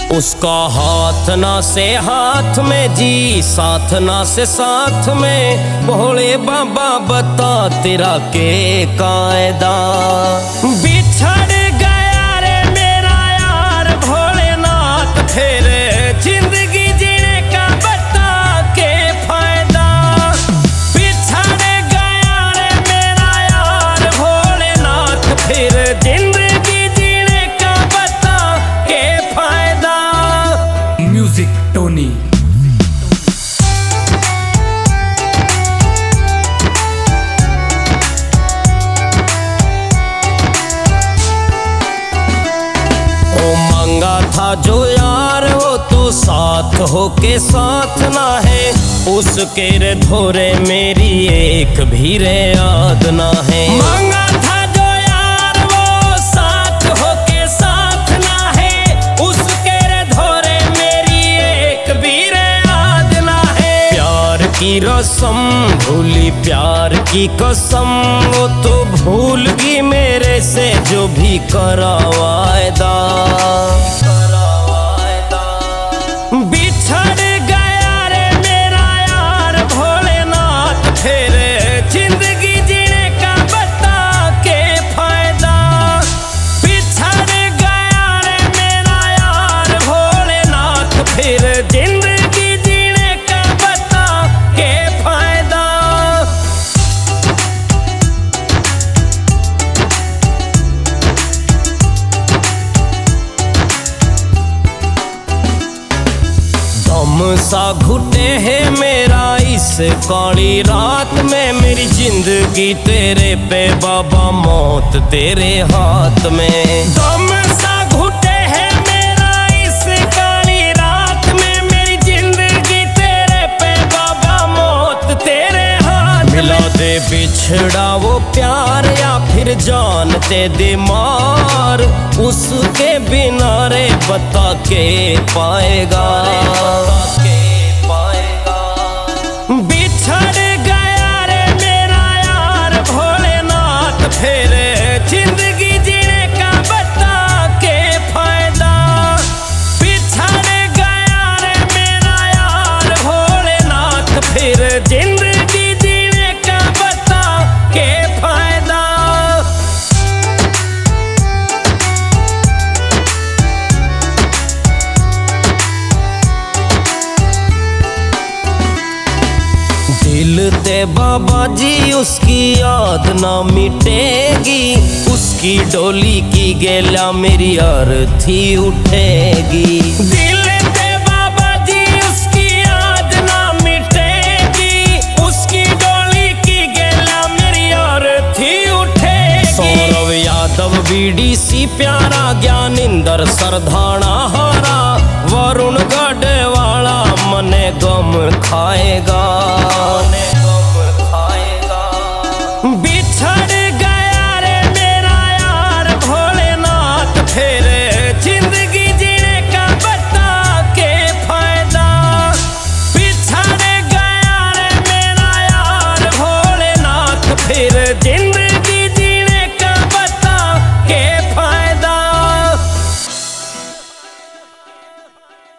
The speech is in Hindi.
उसका हाथ ना से हाथ में जी, साथ ना से साथ में, भोले बाबा बता तेरा के कायदा। बिछड़ गया रे मेरा यार भोलेनाथ, फिर जिंदगी जीने का बता के फायदा। बिछड़ गया रे मेरा यार भोलेनाथ, फिर जिंदगी जीने का बता के फायदा। Music Tony. मांगा था जो यार वो तो साथ हो के साथ ना है, उसके रे धोरे मेरी एक भी रे याद ना है। मांगा था जो यार वो साथ हो के साथ ना है, उसके रे धोरे मेरी एक भी रे याद ना है। प्यार की रस्म भूली प्यार की कसम, वो तो भूल गई मेरे से जो भी करा वायदा। बिछड़ गया रे मेरा यार भोलेनाथ, फिर जिंदगी जीने का बता के फायदा। बिछड़ गया रे मेरा यार भोलेनाथ, फिर जिंदगी जीने का बता के फायदा। दम सा घुटे है मेरा इस काली रात में, मेरी जिंदगी तेरे पे बाबा मौत तेरे हाथ में। दम सा घुटे है मेरा इस काली रात में, मेरी जिंदगी तेरे पे बाबा मौत तेरे हाथ में। मिला दे बिछड़ा वो प्यार या फिर जानते दे मार, उसके बिना रे बता के पाएगा। बिछड़ गया रे मेरा यार भोलेनाथ, फिर जिंदगी जीने का बता के फायदा। बिछड़ गया रे मेरा यार भोलेनाथ, फिर जिंदगी जीने का बता के फायदा। दिल ते बाबा जी उसकी याद ना मिटेगी, उसकी डोली की गेला मेरी अर्थी उठेगी। दिल ते बाबा जी उसकी याद ना मिटेगी, उसकी डोली की गेला मेरी अर्थी उठेगी। सौरव यादव बीडीसी प्यारा, ज्ञानिंदर सरधाना हारा, वरुण गढ़वाला मने गम खाएगा।